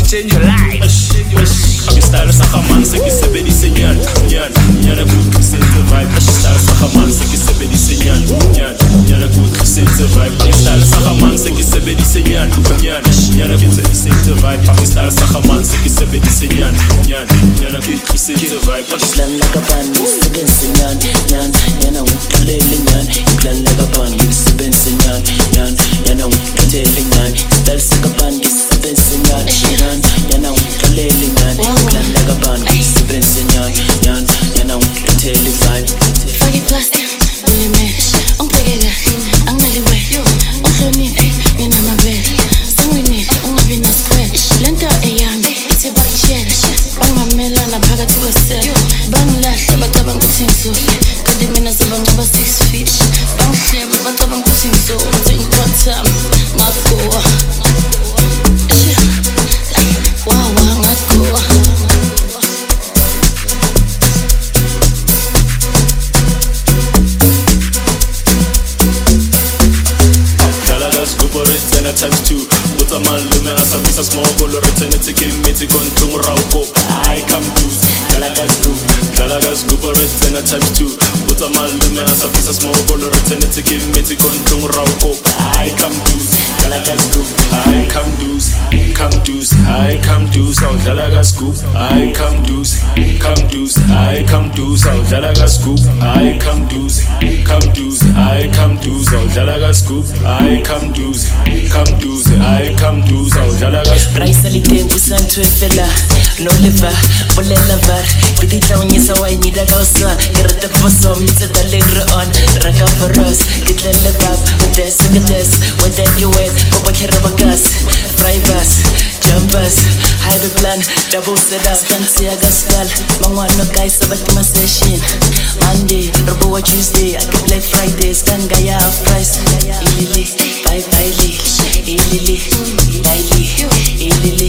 change your life. Style sakaman sa kisabedise nyan Nyan good kisente vibe Style sakaman sa kisabedise nyan good kisente vibe Style sakaman sa kisabedise nyan good kisente vibe Style sakaman sa kisabedise nyan good kisente vibe Islan lagaban isibin sinyan Yana ukulele nyan Islan lagaban isibin sinyan Yana ukulele nyan Style sakaban isibin sinyan Yana ukulele nyan Lagaban, isibin sinyan Yan ang tele vibe Fagi plastic, ulime Ang pagega, ang naliwe Ang hlonit, yan ang mabel Sangwinit, ang abinaskwel Lento eyang, iti bakchen Ang mamela na baga tuwasel Bang lahat, batabang kutingso Kadimi na zabang naba 6 feet Bang shem, batabang kutingso Ting kwatam, ngako Wow, ngako times 2 But a man lume as a piece of small color return it to give me to go to Rauko I come to Galagas group return a times 2 But a man lume as a piece of small color return it to give me to go to Rauko I come to Galagas group I come dues I come dues out Galagas group I come dues I come dues out Galagas group I come dues I come dues out Galagas group I come dues I come dues out Galagas Raisa litembu santu efela No liver, bolela var Kiti tawanyisa wa inida kausa Kirata poso mnitsa talegre on Raka faros, kitlele bab Udes, whether you wet Kopa kiraba gas, drivers Jumpers, hide the plan Double set up, fancy agaspal Mangwano guys, sabat ma session Monday, Robo Tuesday I get Black Friday, scan gaya half price Ilili, bye Ilili, Ilili